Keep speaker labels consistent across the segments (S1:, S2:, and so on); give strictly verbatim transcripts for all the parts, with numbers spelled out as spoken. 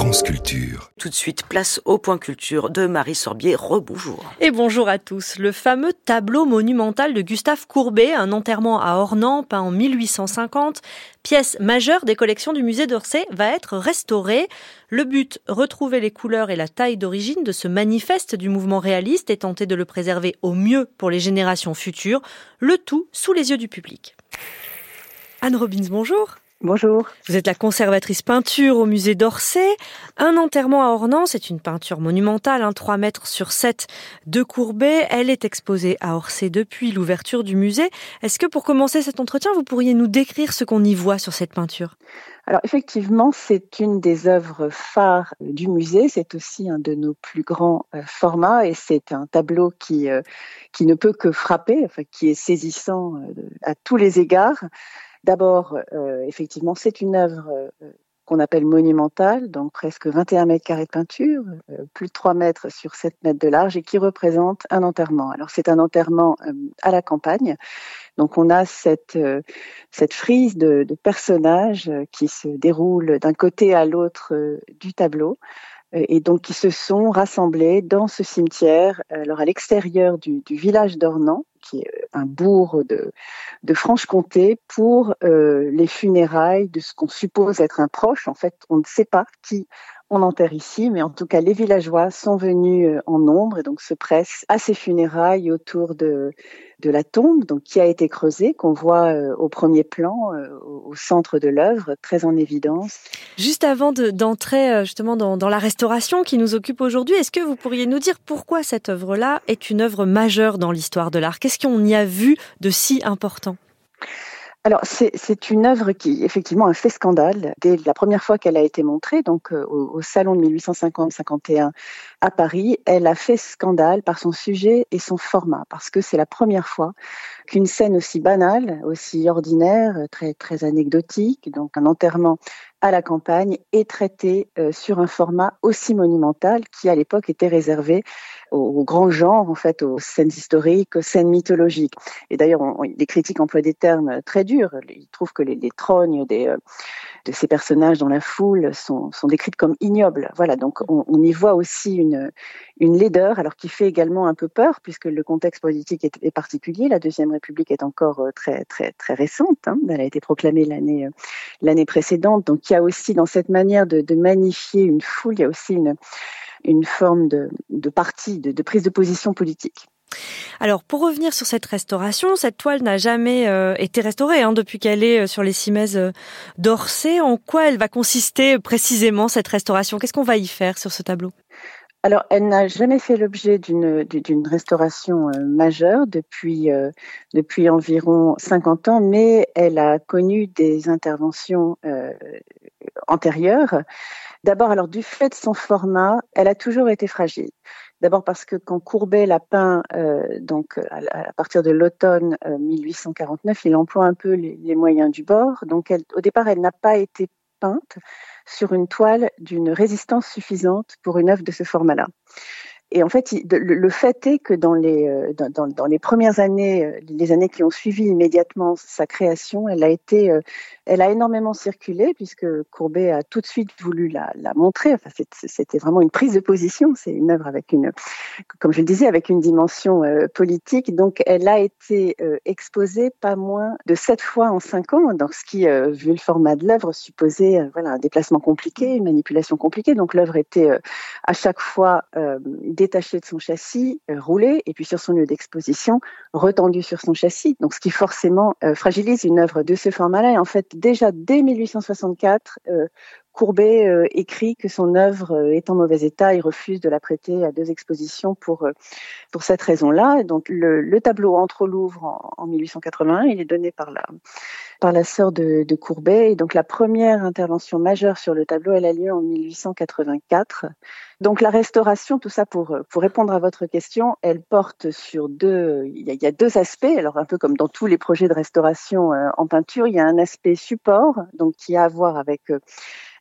S1: France Culture.
S2: Tout de suite, place au point culture de Marie Sorbier. Rebonjour.
S3: Et bonjour à tous. Le fameux tableau monumental de Gustave Courbet, un enterrement à Ornans, peint en mille huit cent cinquante, pièce majeure des collections du musée d'Orsay, va être restauré. Le but, retrouver les couleurs et la taille d'origine de ce manifeste du mouvement réaliste et tenter de le préserver au mieux pour les générations futures, le tout sous les yeux du public. Anne Robbins, bonjour.
S4: Bonjour.
S3: Vous êtes la conservatrice peinture au musée d'Orsay. Un enterrement à Ornans, c'est une peinture monumentale, hein, trois mètres sur sept de Courbet. Elle est exposée à Orsay depuis l'ouverture du musée. Est-ce que pour commencer cet entretien, vous pourriez nous décrire ce qu'on y voit sur cette peinture ?
S4: Alors effectivement, c'est une des œuvres phares du musée. C'est aussi un de nos plus grands euh, formats et c'est un tableau qui, euh, qui ne peut que frapper, enfin, qui est saisissant euh, à tous les égards. D'abord, euh, effectivement, c'est une œuvre euh, qu'on appelle monumentale, donc presque vingt et un mètres carrés de peinture, euh, plus de trois mètres sur sept mètres de large et qui représente un enterrement. Alors c'est un enterrement euh, à la campagne, donc on a cette, euh, cette frise de, de personnages euh, qui se déroulent d'un côté à l'autre euh, du tableau. Et donc qui se sont rassemblés dans ce cimetière, alors à l'extérieur du, du village d'Ornans, qui est un bourg de, de Franche-Comté, pour euh, les funérailles de ce qu'on suppose être un proche. En fait, on ne sait pas qui on enterre ici, mais en tout cas, les villageois sont venus en nombre et donc se pressent à ces funérailles autour de, de la tombe, donc qui a été creusée, qu'on voit euh, au premier plan, euh, au centre de l'œuvre, très en évidence.
S3: Juste avant de, d'entrer justement dans, dans la restauration qui nous occupe aujourd'hui, est-ce que vous pourriez nous dire pourquoi cette œuvre-là est une œuvre majeure dans l'histoire de l'art ? Qu'est-ce qu'on y a vu de si important ?
S4: Alors, c'est, c'est une œuvre qui, effectivement, a fait scandale dès la première fois qu'elle a été montrée, donc euh, au, au salon de mille huit cent cinquante cinquante et un à Paris. Elle a fait scandale par son sujet et son format, parce que c'est la première fois qu'une scène aussi banale, aussi ordinaire, très, très anecdotique, donc un enterrement à la campagne, est traitée euh, sur un format aussi monumental qui, à l'époque, était réservé au, au grand genre, en fait, aux scènes historiques, aux scènes mythologiques. Et d'ailleurs, on, on, les critiques emploient des termes très durs. Ils trouvent que les, les trognes des, euh, de ces personnages dans la foule sont, sont décrites comme ignobles. Voilà, donc on, on y voit aussi une, une laideur, alors qui fait également un peu peur, puisque le contexte politique est, est particulier. La Deuxième République est encore très, très, très récente. Hein. Elle a été proclamée l'année, l'année précédente. Donc, il y a aussi dans cette manière de, de magnifier une foule, il y a aussi une, une forme de, de parti, de, de prise de position politique.
S3: Alors, pour revenir sur cette restauration, cette toile n'a jamais euh, été restaurée hein, depuis qu'elle est sur les cimaises euh, d'Orsay. En quoi elle va consister précisément, cette restauration ? Qu'est-ce qu'on va y faire sur ce tableau ?
S4: Alors, elle n'a jamais fait l'objet d'une, d'une restauration euh, majeure depuis, euh, depuis environ cinquante ans, mais elle a connu des interventions euh, antérieures. D'abord, alors du fait de son format, elle a toujours été fragile. D'abord parce que quand Courbet l'a peint, euh, donc à, à partir de l'automne euh, mille huit cent quarante-neuf, il emploie un peu les, les moyens du bord. Donc, elle, au départ, elle n'a pas été peinte sur une toile d'une résistance suffisante pour une œuvre de ce format-là. Et en fait, le fait est que dans les, dans, dans les premières années, les années qui ont suivi immédiatement sa création, elle a été, elle a énormément circulé puisque Courbet a tout de suite voulu la, la montrer. Enfin, c'était vraiment une prise de position. C'est une œuvre avec une, comme je le disais, avec une dimension euh, politique. Donc, elle a été euh, exposée pas moins de sept fois en cinq ans. Donc, ce qui, euh, vu le format de l'œuvre, supposait, euh, voilà, un déplacement compliqué, une manipulation compliquée. Donc, l'œuvre était euh, à chaque fois euh, détaché de son châssis, euh, roulé, et puis sur son lieu d'exposition, retendu sur son châssis. Donc, ce qui forcément euh, fragilise une œuvre de ce format-là. Et en fait, déjà dès mille huit cent soixante-quatre, euh, Courbet euh, écrit que son œuvre euh, est en mauvais état. Il refuse de la prêter à deux expositions pour euh, pour cette raison-là. Donc, le, le tableau entre au Louvre en, en mille huit cent quatre-vingt-un. Il est donné par la par la sœur de, de Courbet. Et donc, la première intervention majeure sur le tableau, elle a lieu en mille huit cent quatre-vingt-quatre. Donc, la restauration, tout ça pour, pour répondre à votre question, elle porte sur deux, il y a, il y a deux aspects. Alors, un peu comme dans tous les projets de restauration euh, en peinture, il y a un aspect support, donc qui a à voir avec, euh,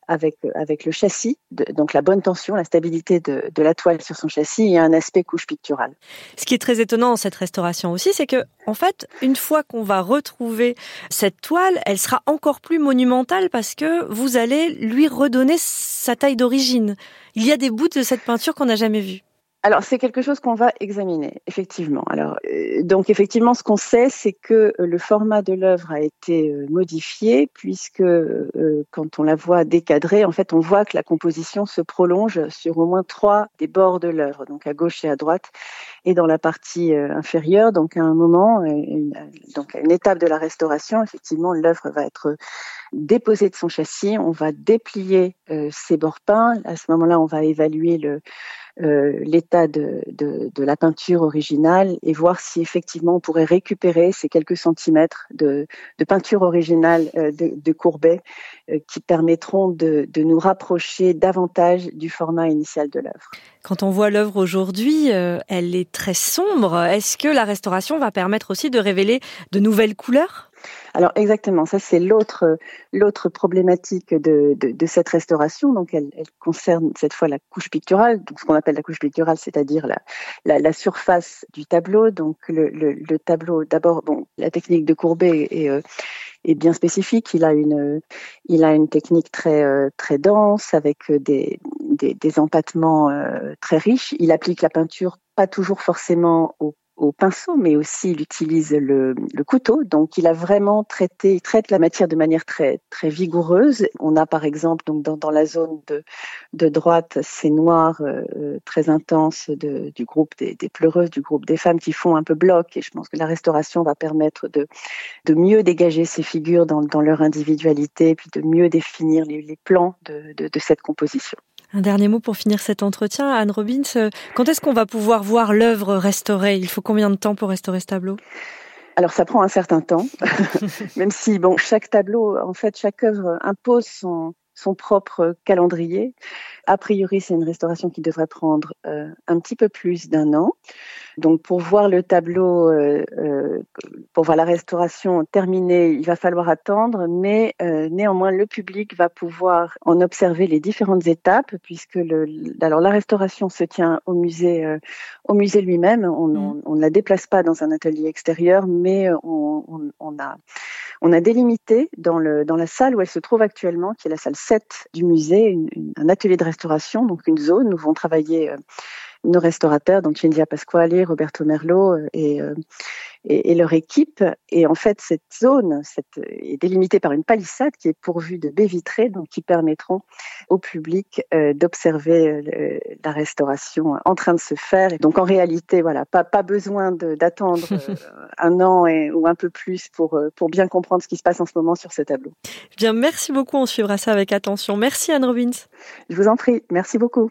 S4: avec avec le châssis, de, donc la bonne tension, la stabilité de, de la toile sur son châssis et un aspect couche picturale.
S3: Ce qui est très étonnant dans cette restauration aussi, c'est que en fait, une fois qu'on va retrouver cette toile, elle sera encore plus monumentale parce que vous allez lui redonner sa taille d'origine. Il y a des bouts de cette peinture qu'on n'a jamais vus.
S4: Alors, c'est quelque chose qu'on va examiner, effectivement. Alors, euh, donc, effectivement, ce qu'on sait, c'est que le format de l'œuvre a été euh, modifié puisque euh, quand on la voit décadrée, en fait, on voit que la composition se prolonge sur au moins trois des bords de l'œuvre, donc à gauche et à droite, et dans la partie euh, inférieure. Donc, à un moment, une, donc à une étape de la restauration, effectivement, l'œuvre va être déposée de son châssis. On va déplier euh, ses bords peints. À ce moment-là, on va évaluer le Euh, l'état de, de, de la peinture originale et voir si effectivement on pourrait récupérer ces quelques centimètres de, de peinture originale euh, de, de Courbet euh, qui permettront de, de nous rapprocher davantage du format initial de l'œuvre.
S3: Quand on voit l'œuvre aujourd'hui, euh, elle est très sombre. Est-ce que la restauration va permettre aussi de révéler de nouvelles couleurs ?
S4: Alors exactement, ça c'est l'autre l'autre problématique de, de, de cette restauration. Donc elle, elle concerne cette fois la couche picturale, donc ce qu'on appelle la couche picturale, c'est-à-dire la, la, la surface du tableau. Donc le, le, le tableau, d'abord, bon, la technique de Courbet est, est, est bien spécifique. Il a une il a une technique très très dense avec des des, des empattements très riches. Il applique la peinture pas toujours forcément au au pinceau, mais aussi il utilise le, le couteau. Donc, il a vraiment traité, il traite la matière de manière très très vigoureuse. On a par exemple donc dans, dans la zone de de droite ces noirs euh, très intenses de, du groupe des, des pleureuses, du groupe des femmes qui font un peu bloc. Et je pense que la restauration va permettre de de mieux dégager ces figures dans dans leur individualité, puis de mieux définir les, les plans de, de de cette composition.
S3: Un dernier mot pour finir cet entretien. Anne Robbins, quand est-ce qu'on va pouvoir voir l'œuvre restaurée ? Il faut combien de temps pour restaurer ce tableau ?
S4: Alors, ça prend un certain temps, même si, bon, chaque tableau, en fait, chaque œuvre impose son, son propre calendrier. A priori, c'est une restauration qui devrait prendre euh, un petit peu plus d'un an. Donc, pour voir le tableau, euh, euh, pour voir la restauration terminée, il va falloir attendre, mais euh, néanmoins, le public va pouvoir en observer les différentes étapes, puisque le, alors la restauration se tient au musée, euh, au musée lui-même. On, on, on ne la déplace pas dans un atelier extérieur, mais on, on, on a On a délimité dans, le, dans la salle où elle se trouve actuellement, qui est la salle sept du musée, une, une, un atelier de restauration, donc une zone où vont travailler euh, nos restaurateurs, donc Cinzia Pasquale, Roberto Merlo euh, et, euh, et, et leur équipe. Et en fait, cette zone cette, est délimitée par une palissade qui est pourvue de baies vitrées, donc qui permettront au public euh, d'observer euh, la restauration en train de se faire. Et donc en réalité, voilà, pas, pas besoin de, d'attendre euh, un an et, ou un peu plus pour, pour bien comprendre ce qui se passe en ce moment sur ce tableau.
S3: Bien, merci beaucoup, on suivra ça avec attention. Merci Anne Robbins.
S4: Je vous en prie, merci beaucoup.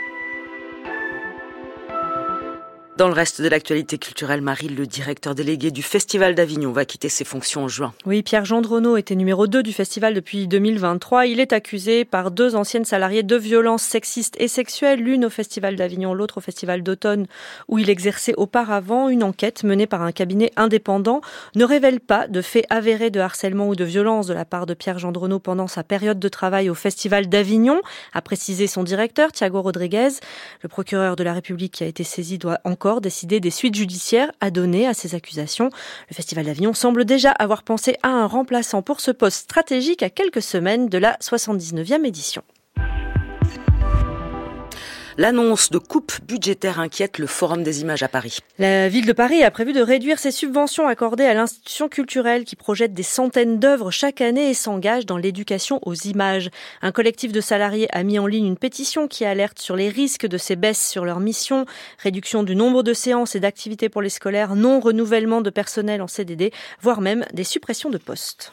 S2: Dans le reste de l'actualité culturelle, Marie, le directeur délégué du Festival d'Avignon, va quitter ses fonctions en juin.
S3: Oui, Pierre Gendronneau était numéro deux du festival depuis deux mille vingt-trois. Il est accusé par deux anciennes salariées de violences sexistes et sexuelles, l'une au Festival d'Avignon, l'autre au Festival d'automne, où il exerçait auparavant. Une enquête menée par un cabinet indépendant ne révèle pas de faits avérés de harcèlement ou de violence de la part de Pierre Gendronneau pendant sa période de travail au Festival d'Avignon, a précisé son directeur, Thiago Rodriguez. Le procureur de la République qui a été saisi doit encore décider des suites judiciaires à donner à ces accusations. Le Festival d'Avignon semble déjà avoir pensé à un remplaçant pour ce poste stratégique à quelques semaines de la soixante-dix-neuvième édition.
S2: L'annonce de coupes budgétaires inquiète le Forum des images à Paris.
S3: La ville de Paris a prévu de réduire ses subventions accordées à l'institution culturelle qui projette des centaines d'œuvres chaque année et s'engage dans l'éducation aux images. Un collectif de salariés a mis en ligne une pétition qui alerte sur les risques de ces baisses sur leur mission, réduction du nombre de séances et d'activités pour les scolaires, non-renouvellement de personnel en C D D, voire même des suppressions de postes.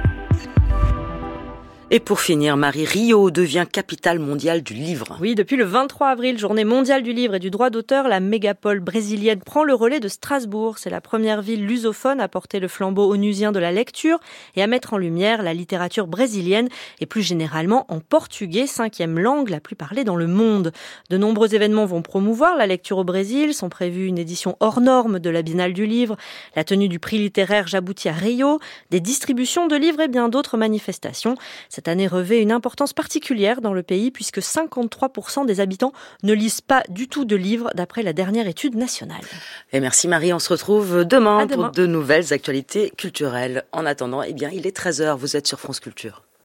S2: Et pour finir, Marie, Rio devient capitale mondiale du livre.
S3: Oui, depuis le vingt-trois avril, journée mondiale du livre et du droit d'auteur, la mégapole brésilienne prend le relais de Strasbourg. C'est la première ville lusophone à porter le flambeau onusien de la lecture et à mettre en lumière la littérature brésilienne et plus généralement en portugais, cinquième langue la plus parlée dans le monde. De nombreux événements vont promouvoir la lecture au Brésil. Sont prévus une édition hors norme de la Biennale du livre, la tenue du prix littéraire Jabuti à Rio, des distributions de livres et bien d'autres manifestations. Cette Cette année revêt une importance particulière dans le pays puisque cinquante-trois pour cent des habitants ne lisent pas du tout de livres d'après la dernière étude nationale.
S2: Et merci Marie, on se retrouve demain,
S3: à demain
S2: pour de nouvelles actualités culturelles. En attendant, eh bien, il est treize heures, vous êtes sur France Culture.